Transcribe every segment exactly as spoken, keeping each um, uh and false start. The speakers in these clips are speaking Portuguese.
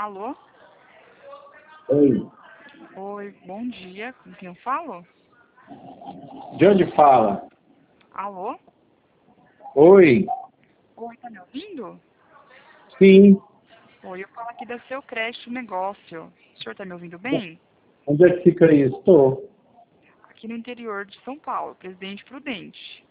Alô? Oi. Oi, bom dia. Com quem eu falo? De onde fala? Alô? Oi. Oi, tá me ouvindo? Sim. Oi, eu falo aqui da Seu Crédito Negócio. O senhor tá me ouvindo bem? Onde é que fica isso? Estou. Aqui no interior de São Paulo, Presidente Prudente.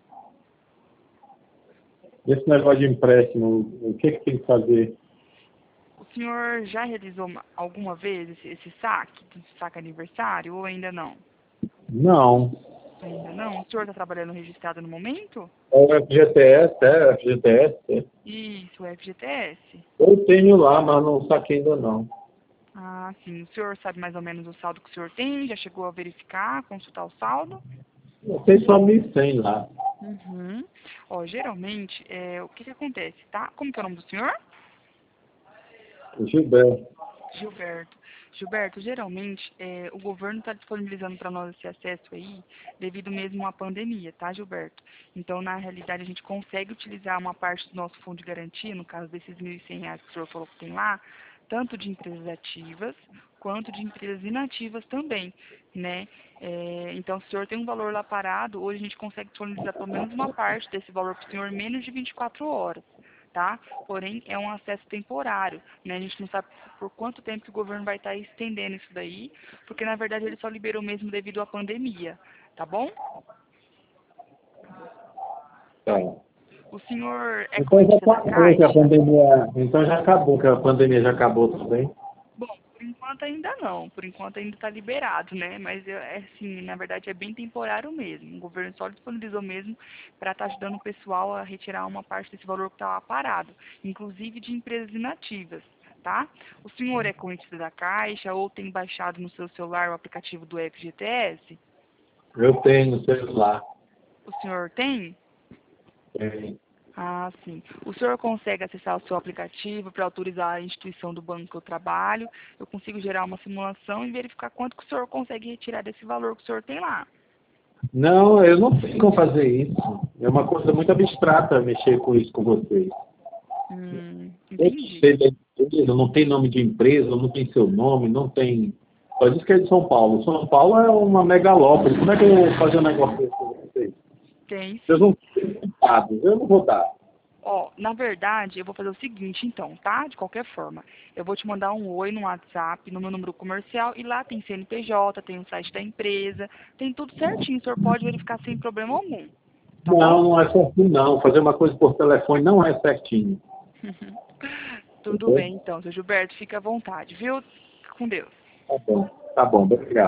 Esse negócio de empréstimo, o que, que tem que fazer? O senhor já realizou uma- alguma vez esse, esse saque, saque aniversário, ou ainda não? Não. Ainda não? O senhor está trabalhando registrado no momento? É o F G T S, é F G T S? Isso, o F G T S. Eu tenho lá, mas não saquei ainda não. Ah, sim. O senhor sabe mais ou menos o saldo que o senhor tem? Já chegou a verificar, consultar o saldo? Eu tenho só mil e cem lá. Uhum. Ó, geralmente, é, o que que acontece, tá? Como que é o nome do senhor? Gilberto. Gilberto. Gilberto, geralmente, é, o governo está disponibilizando para nós esse acesso aí, devido mesmo à pandemia, tá, Gilberto? Então, na realidade, a gente consegue utilizar uma parte do nosso fundo de garantia, no caso desses mil e cem reais que o senhor falou que tem lá, tanto de empresas ativas quanto de empresas inativas também, né? É, então, se o senhor tem um valor lá parado, hoje a gente consegue disponibilizar pelo menos uma parte desse valor para o senhor em menos de vinte e quatro horas, tá? Porém, é um acesso temporário, né? A gente não sabe por quanto tempo que o governo vai estar estendendo isso daí, porque na verdade ele só liberou mesmo devido à pandemia, tá bom? Tá. O senhor é Então já correntista da acabou que a Caixa? pandemia. Então já acabou, que a pandemia já acabou também. Bom, por enquanto ainda não, por enquanto ainda está liberado, né? Mas eu- é assim, na verdade é bem temporário mesmo. O governo só disponibilizou mesmo para estar ajudando o pessoal a retirar uma parte desse valor que estava parado, inclusive de empresas inativas, tá? O senhor é correntista da Caixa ou tem baixado no seu celular o aplicativo do F G T S? Eu tenho no celular. O senhor tem? Tem. Ah, sim. O senhor consegue acessar o seu aplicativo para autorizar a instituição do banco que eu trabalho? Eu consigo gerar uma simulação e verificar quanto que o senhor consegue retirar desse valor que o senhor tem lá. Não, eu não sei como fazer isso. É uma coisa muito abstrata mexer com isso com vocês. Hum, Eu entendi. sei da empresa, não tem nome de empresa, não tem seu nome, não tem. Só diz que é de São Paulo. São Paulo é uma megalópole. Como é que eu vou fazer um negócio desse com vocês? Tem Vocês sim. não têm dados, eu não vou dar. Ó, na verdade, eu vou fazer o seguinte então, tá? De qualquer forma. Eu vou te mandar um oi no WhatsApp, no meu número comercial, e lá tem C N P J, tem o site da empresa, tem tudo certinho. O senhor pode verificar sem problema algum. Tá bom? Não, não é certinho, não. Fazer uma coisa por telefone não é certinho. Tudo Entendeu? bem, então, seu Gilberto, fica à vontade, viu? Com Deus. Tá bom, tá bom, obrigado.